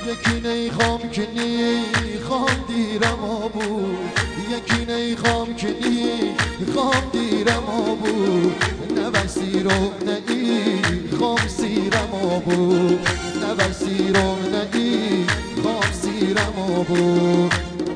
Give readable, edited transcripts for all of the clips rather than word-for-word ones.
یکی نیخوام که نیخوام دیرم آبود، یکی نیخوام که نیخوام دیرم آبود، نه بسیرم نه ایخوام سیرم آبود، نه بسیرم نه ایخوام سیرم آبود.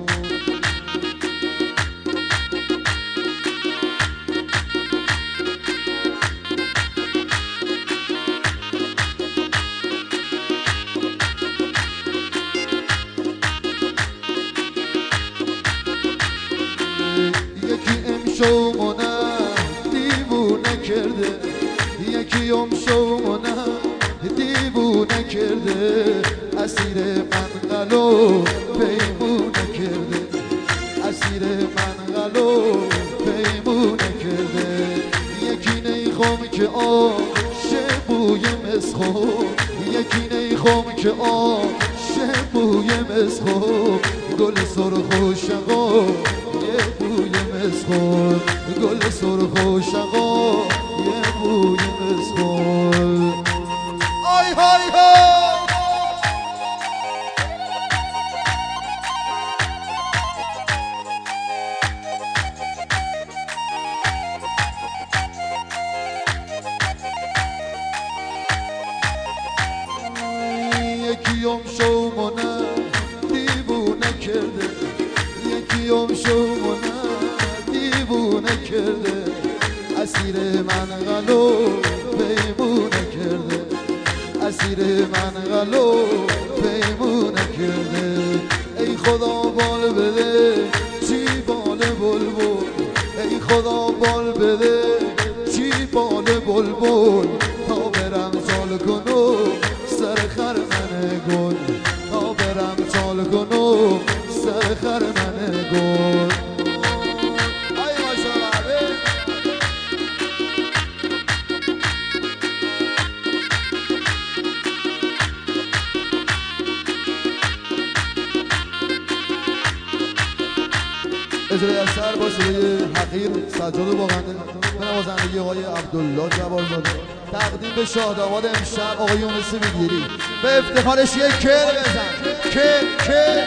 شومونه دیوونه کرده، یکی شومونه دیوونه کرده، اسیر منقلو پیمونه کرده، اسیر منقلو پیمونه کرده. یکی نیخوام که آشه بوی مسخو، یکی نیخوام که آشه بوی مسخو، گل سرخ و شقا یه بوی مسخول، گل سرخ و شقا یه بوی مسخول. آی های های یکی شومونه دیوونه کرده، یکی شومونه دیوونه کرده، اسیر منقلو پیمونه کرده، اسیر منقلو پیمونه کرده. ای خدا بال بده چی بال بلبل، ای خدا بال بده چی بال بلبل، تا برم سال کنو سر خرمن گل، تا برم سال کنو سر خرمن گل. اجرای اثر با صدای حقیر سجاد باغنده به نوازندگی آقای عبدالله جبارزاده، تقدیم به شاهداماد امشب آقای یونس میگیری. به افتخارش یک کل بزن، کل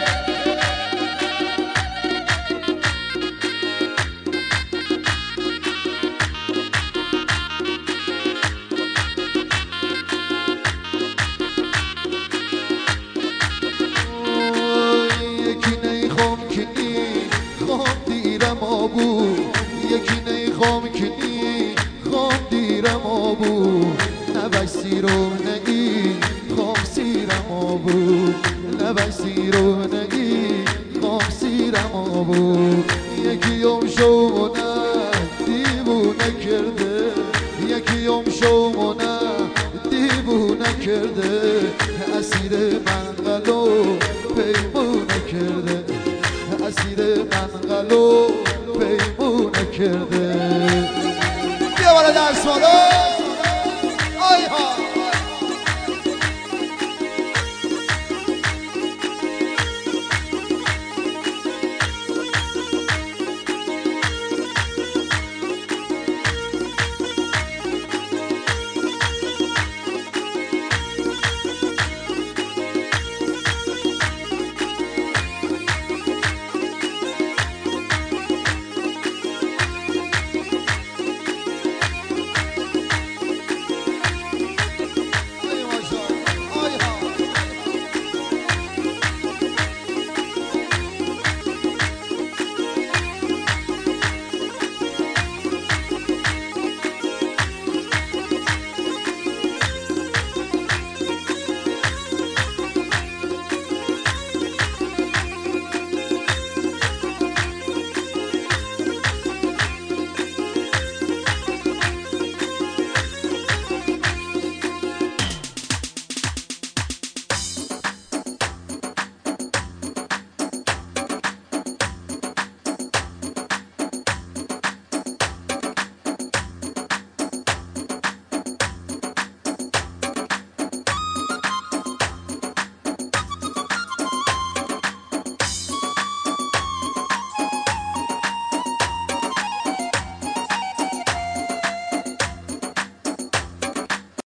یکی نیخوام که نیخوام دیرم آبود، نه بسیرم نه ایخوام سیرم آبود، نه بسیرم نه ایخوام سیرم آبود. یکی شومونه دیوونه کرده، یکی شومونه دیوونه کرده، اسیر منقلو پیمونه کرده، اسیر منقلو پیمونه کرده.